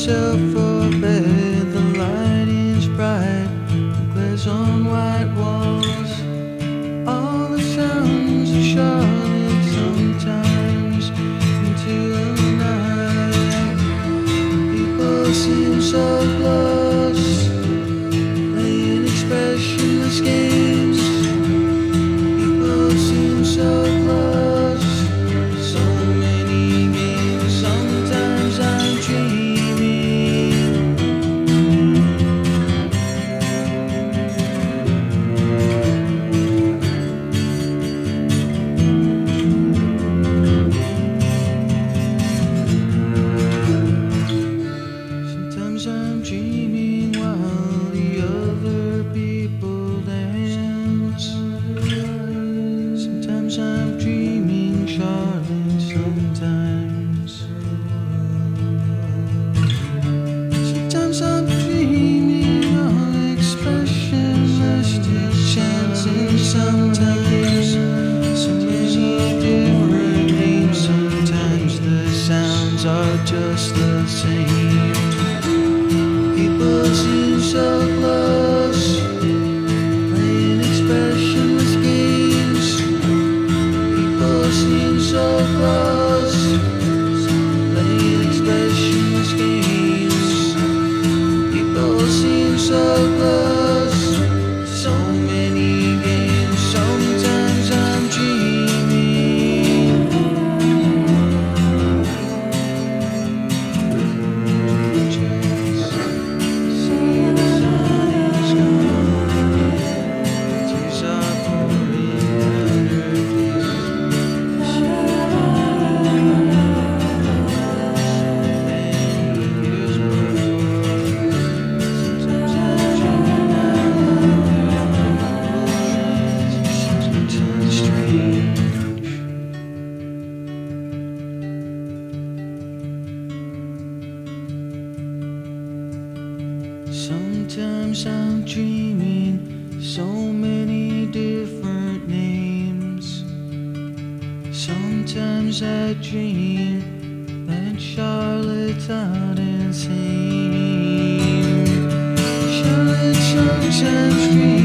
yourself for bed. The lighting's bright, the glass on white walls. All the sounds of Charlotte sometimes into the night. People seem so close, playing expressionless games. People seem so close, so many games. Sometimes I'm dreaming. Sometimes I'm dreaming while the other people dance. Sometimes I'm dreaming, Charlotte, sometimes. Sometimes I'm dreaming of expressionless chants, and sometimes so many different names. Sometimes the sounds are just the same. People seem so close, playing expressionless games. People seem so close, playing expressionless games. People seem so close, so many games. Sometimes I'm dreaming. See the sun is gone, tears are pouring down her face. And here's more. Sometimes I dream out, sometimes strange. Sometimes I'm dreaming so many different names. Sometimes I dream that Charlotte's out and sing. Charlotte sometimes dreams.